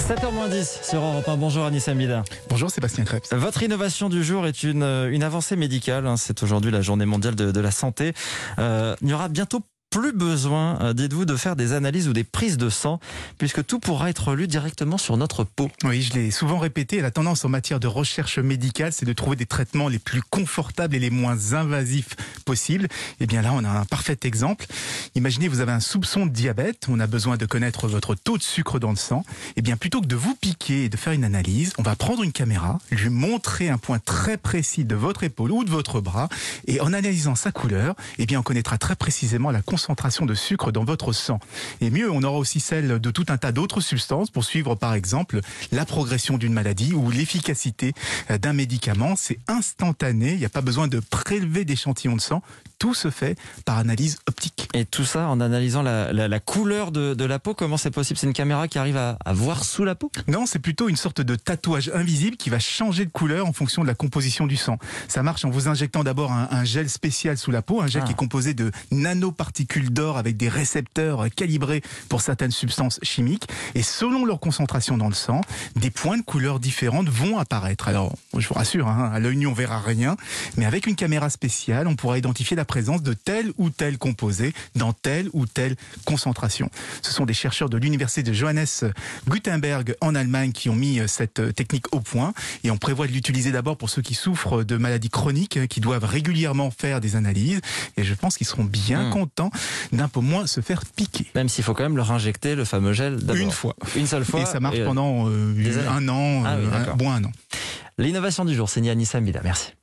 7h10 sur Europe 1. Bonjour Anis Hamida. Bonjour Sébastien Krebs. Votre innovation du jour est une avancée médicale. C'est aujourd'hui la journée mondiale de la santé. Il n'y aura bientôt plus besoin, dites-vous, de faire des analyses ou des prises de sang, puisque tout pourra être lu directement sur notre peau. Oui, je l'ai souvent répété, la tendance en matière de recherche médicale, c'est de trouver des traitements les plus confortables et les moins invasifs possibles. Et bien là, on a un parfait exemple. Imaginez, vous avez un soupçon de diabète, on a besoin de connaître votre taux de sucre dans le sang. Et bien plutôt que de vous piquer et de faire une analyse, on va prendre une caméra, lui montrer un point très précis de votre épaule ou de votre bras, et en analysant sa couleur, eh bien on connaîtra très précisément la concentration de sucre dans votre sang. Et mieux, on aura aussi celle de tout un tas d'autres substances pour suivre par exemple la progression d'une maladie ou l'efficacité d'un médicament. C'est instantané, il n'y a pas besoin de prélever d'échantillons de sang. Tout se fait par analyse optique. Et tout ça en analysant la couleur de la peau. Comment c'est possible? C'est une caméra qui arrive à voir sous la peau? Non, c'est plutôt une sorte de tatouage invisible qui va changer de couleur en fonction de la composition du sang. Ça marche en vous injectant d'abord un gel spécial sous la peau, un gel qui est composé de nanoparticules d'or avec des récepteurs calibrés pour certaines substances chimiques. Et selon leur concentration dans le sang, des points de couleur différentes vont apparaître. Alors, je vous rassure, à l'œil nu on verra rien, mais avec une caméra spéciale, on pourra identifier la présence de tel ou tel composé dans telle ou telle concentration. Ce sont des chercheurs de l'université de Johannes Gutenberg en Allemagne qui ont mis cette technique au point, et on prévoit de l'utiliser d'abord pour ceux qui souffrent de maladies chroniques, qui doivent régulièrement faire des analyses, et je pense qu'ils seront bien contents d'un peu moins se faire piquer. Même s'il faut quand même leur injecter le fameux gel d'abord. Une seule fois. Et ça marche pendant un an, un an. L'innovation du jour, c'est Anis Hamida. Merci.